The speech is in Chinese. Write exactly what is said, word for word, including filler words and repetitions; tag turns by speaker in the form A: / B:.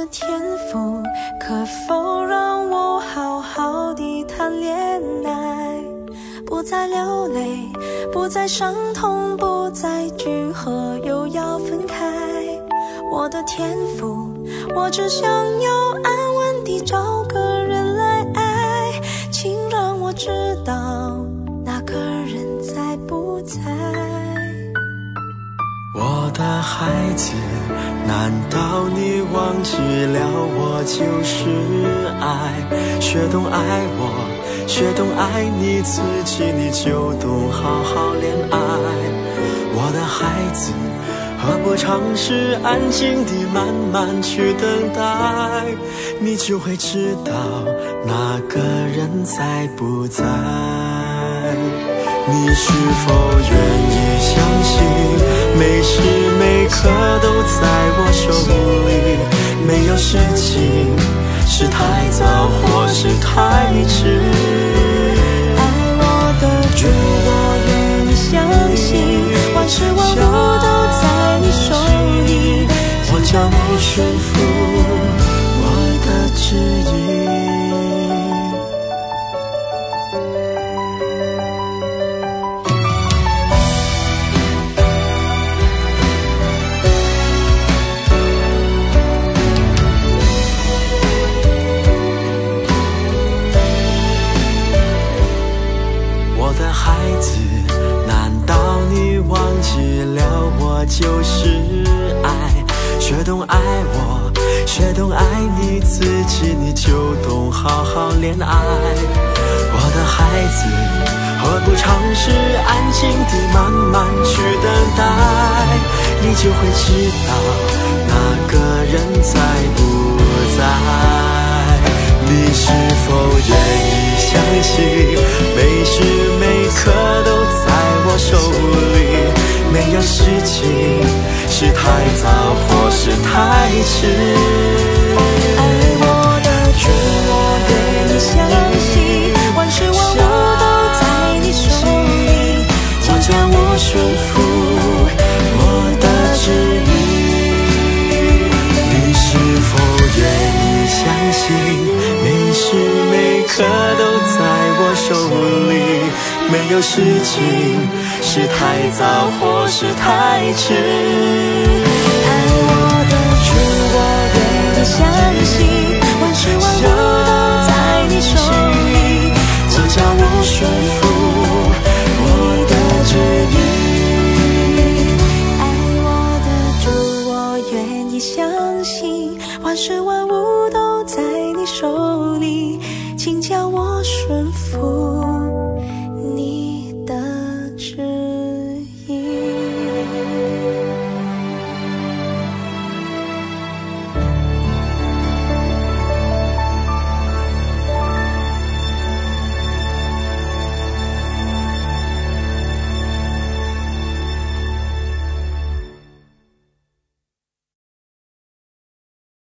A: 的天赋可否让我好好地谈恋爱，不再流泪，不再伤痛，不再聚合又要分开。我的天赋，我只想要安稳地找个人来爱，请让我知道那个人在不在。
B: 我的孩子，难道你忘记了我就是爱？学懂爱我，学懂爱你自己，你就懂好好恋爱。我的孩子，何不尝试安静地慢慢去等待，你就会知道那个人在不在。你是否愿意相信，每时每刻都在我手里，没有事情是太早或是太迟。
A: 爱我的主，我愿意相信，万事万物都在你手里，
B: 我叫你顺服我的旨意。就是爱，学懂爱我，学懂爱你自己，你就懂好好恋爱。我的孩子，何不尝试安静地慢慢去等待，你就会知道那个人在不在。你是否愿意相信，每时每刻都在我手里，没有事情是太早或是太迟。
A: 爱我的主，我愿意相信，万事万物都在你手里，
B: 我将我顺服我的旨意。你是否愿意相信，每时每刻都在我手里，没有事情是太早或是太迟。
A: 爱我的主，我愿意相信，万事万物都在你手里，
B: 我叫我顺服我的旨意。
A: 爱我的主，我愿意相信，万事万物都在你手里，请叫我顺服